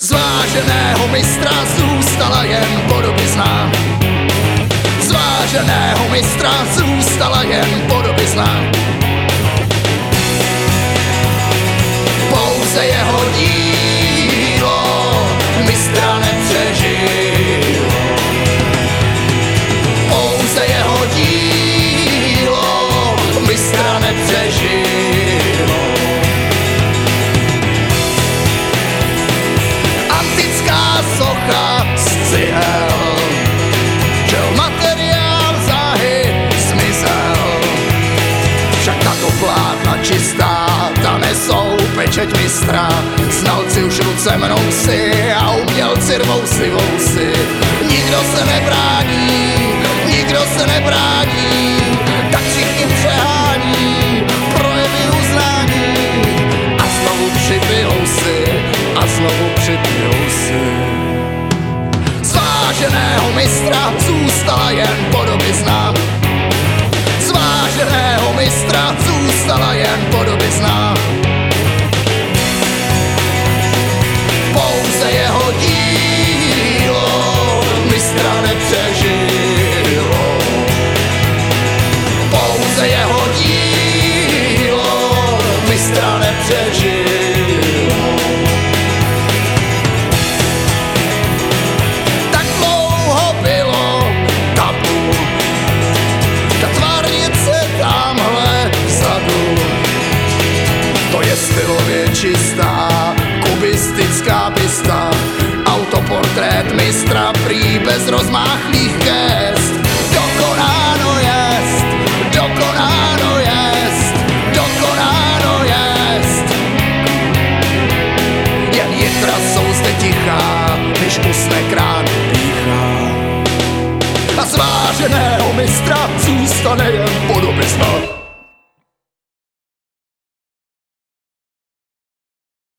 Z váženého mistra zůstala jen podobizna. Z váženého mistra zůstala jen podobizna. Pouze jeho dílo mistra nepřežilo. Pouze jeho dílo mistra nepřežilo. Antická socha z cihel, žel materiál záhy zmizel. Však tato plátna čistá, ta nesou pečeť mistra. Znalci už ruce mnou si a umělci rvou si vousy. Nikdo se nebrání, nikdo se nebrání, tak všichni přehání projevy uznání. A znovu připijou si, a znovu připijou si. Z váženého mistra zůstala jen podobizna. Z váženého mistra zůstala jen podobizna. Pouze jeho dílo mistra nepřežilo. Pouze jeho dílo mistra nepřežilo. Tak dlouho bylo tabu, ta tvárnice tamhle vzadu. To je stylově čistá kubistická bysta, autoportrét mistra prý bez rozmáchlých gest. Dokonáno jest, dokonáno jest, dokonáno jest. Jen jitra jsou zde tichá, když usne krán dýchá. A z váženého mistra zůstane jen podobizna.